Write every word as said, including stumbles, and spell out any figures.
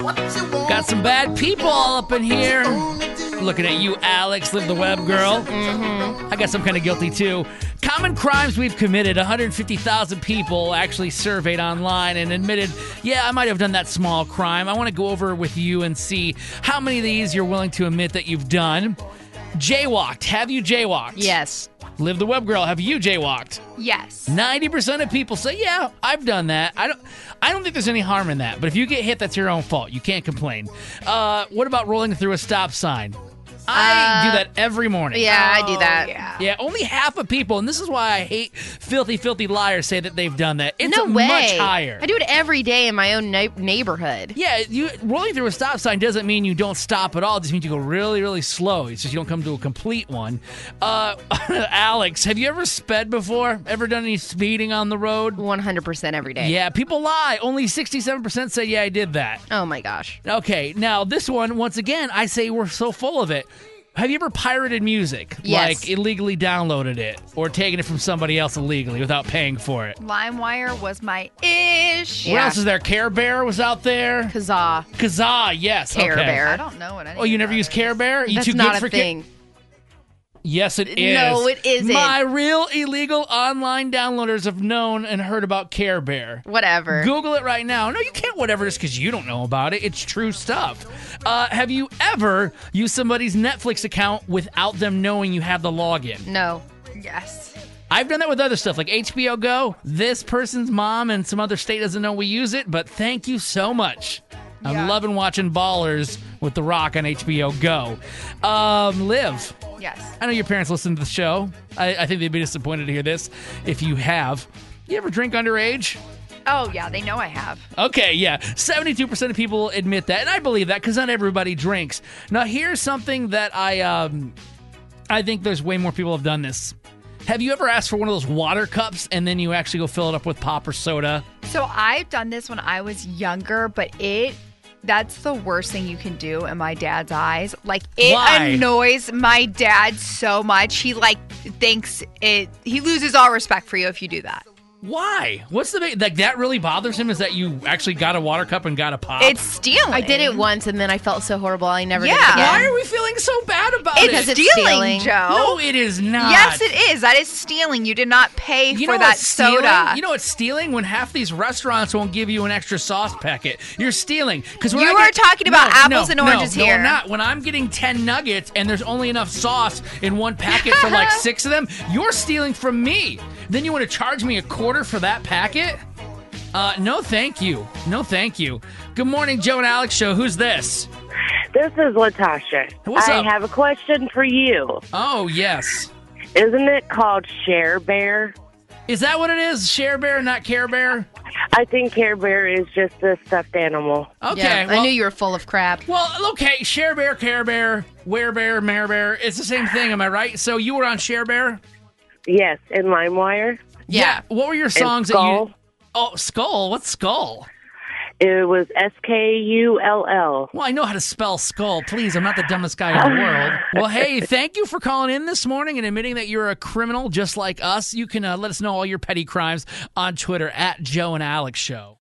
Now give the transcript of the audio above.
Got some bad people all up in here. Looking at you, Alex, Live the Web girl. Mm-hmm. I guess I'm kind of guilty, too. Common crimes we've committed. one hundred fifty thousand people actually surveyed online and admitted, yeah, I might have done that small crime. I want to go over with you and see how many of these you're willing to admit that you've done. Jaywalked. Have you jaywalked? Yes. Live the Web girl. Have you jaywalked? Yes. ninety percent of people say, yeah, I've done that. I don't I don't think there's any harm in that. But if you get hit, that's your own fault. You can't complain. Uh, what about rolling through a stop sign? I Uh, do that every morning. Yeah, I do that. Yeah. Yeah, only half of people, and this is why I hate filthy, filthy liars say that they've done that. It's no a way. much higher. I do it every day in my own na- neighborhood. Yeah, you rolling through a stop sign doesn't mean you don't stop at all. It just means you go really, really slow. It's just you don't come to a complete one. Uh, Alex, have you ever sped before? Ever done any speeding on the road? one hundred percent every day. Yeah, people lie. Only sixty-seven percent say, yeah, I did that. Oh, my gosh. Okay, now this one, once again, I say we're so full of it. Have you ever pirated music? Yes. Like illegally downloaded it or taken it from somebody else illegally without paying for it? LimeWire was my ish. What Yeah. else is there? Care Bear was out there. Kazaa. Kazaa, yes. Care okay. Bear. I don't know what any Oh, you of never that use is. Care Bear? You That's too not good a for Ca- thing. Yes, it is. No, it isn't. My real illegal online downloaders have known and heard about Care Bear. Whatever. Google it right now. No, you can't whatever just because you don't know about it. It's true stuff. Uh, have you ever used somebody's Netflix account without them knowing you have the login? No. Yes. I've done that with other stuff like H B O Go. This person's mom and some other state doesn't know we use it, but thank you so much. I'm Yeah. loving watching Ballers with The Rock on H B O Go. Um, Liv, Yes. I know your parents listen to the show. I, I think they'd be disappointed to hear this if you have. You ever drink underage? Oh, yeah, they know I have. Okay, yeah. seventy-two percent of people admit that, and I believe that because not everybody drinks. Now, here's something that I um, I think there's way more people have done this. Have you ever asked for one of those water cups and then you actually go fill it up with pop or soda? So I've done this when I was younger, but it that's the worst thing you can do in my dad's eyes. Like it Why? annoys my dad so much. He like thinks it he loses all respect for you if you do that. Why? What's the big, like that really bothers him is that you actually got a water cup and got a pop? It's stealing. I did it once, and then I felt so horrible. I never Yeah. did it again. Why are we feeling so bad about It's it? Because it's stealing, stealing. Joe. No, it is not. Yes, it is. That is stealing. You did not pay You for know that what's stealing? soda. You know what's stealing? When half these restaurants won't give you an extra sauce packet. You're stealing. Because You are talking about apples and oranges no, here. No, I'm not. When I'm getting ten nuggets and there's only enough sauce in one packet for like six of them, you're stealing from me. Then you want to charge me a quarter for that packet? Uh, no, thank you. No, thank you. Good morning, Joe and Alex Show. Who's this? This is Latasha. What's I up? have a question for you. Oh, yes. Isn't it called Share Bear? Is that what it is? Share Bear, not Care Bear? I think Care Bear is just a stuffed animal. Okay. Yeah, well, I knew you were full of crap. Well, okay, Share Bear, Care Bear, Were Bear, Mare Bear. It's the same thing, am I right? So you were on Share Bear? Yes, in LimeWire. Yeah. What were your And songs that Skull. you... Oh, Skull? What's Skull? It was S K U L L. Well, I know how to spell skull. Please, I'm not the dumbest guy in the world. Well, hey, thank you for calling in this morning and admitting that you're a criminal just like us. You can uh, let us know all your petty crimes on Twitter at Joe and Alex Show.